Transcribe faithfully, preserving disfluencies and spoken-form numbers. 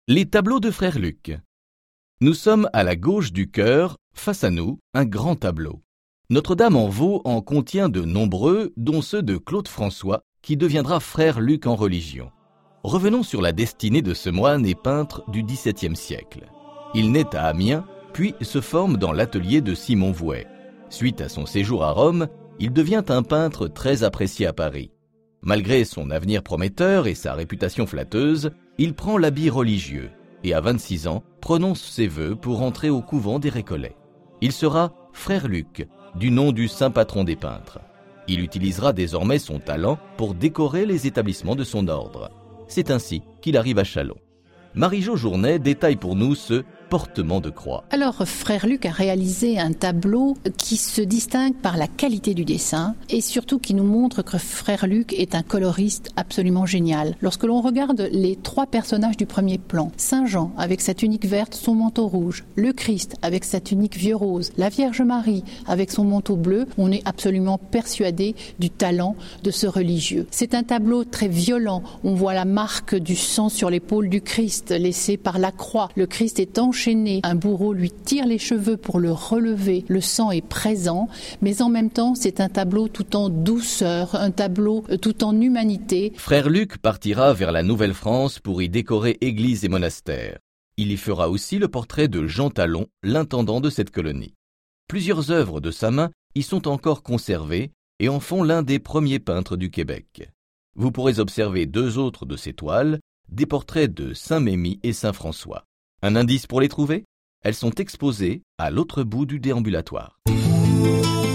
Les tableaux de Frère Luc. Nous sommes à la gauche du chœur, face à nous, un grand tableau. Notre-Dame-en-Vaux en contient de nombreux, dont ceux de Claude François, qui deviendra Frère Luc en religion. Revenons sur la destinée de ce moine et peintre du dix-septième siècle. Il naît à Amiens, puis se forme dans l'atelier de Simon Vouet. Suite à son séjour à Rome, il devient un peintre très apprécié à Paris. Malgré son avenir prometteur et sa réputation flatteuse, il prend l'habit religieux et à vingt-six ans prononce ses vœux pour entrer au couvent des Récollets. Il sera Frère Luc, du nom du saint patron des peintres. Il utilisera désormais son talent pour décorer les établissements de son ordre. C'est ainsi qu'il arrive à Châlons. Marie-Jo Journet détaille pour nous ce portement de croix. Alors, Frère Luc a réalisé un tableau qui se distingue par la qualité du dessin et surtout qui nous montre que Frère Luc est un coloriste absolument génial. Lorsque l'on regarde les trois personnages du premier plan, Saint Jean avec sa tunique verte, son manteau rouge, le Christ avec sa tunique vieux rose, la Vierge Marie avec son manteau bleu, on est absolument persuadé du talent de ce religieux. C'est un tableau très violent. On voit la marque du sang sur l'épaule du Christ laissée par la croix. Le Christ est enchaîné. Un bourreau lui tire les cheveux pour le relever. Le sang est présent, mais en même temps, c'est un tableau tout en douceur, un tableau tout en humanité. Frère Luc partira vers la Nouvelle-France pour y décorer églises et monastères. Il y fera aussi le portrait de Jean Talon, l'intendant de cette colonie. Plusieurs œuvres de sa main y sont encore conservées et en font l'un des premiers peintres du Québec. Vous pourrez observer deux autres de ses toiles, des portraits de Saint-Mémy et Saint-François. Un indice pour les trouver ? Elles sont exposées à l'autre bout du déambulatoire.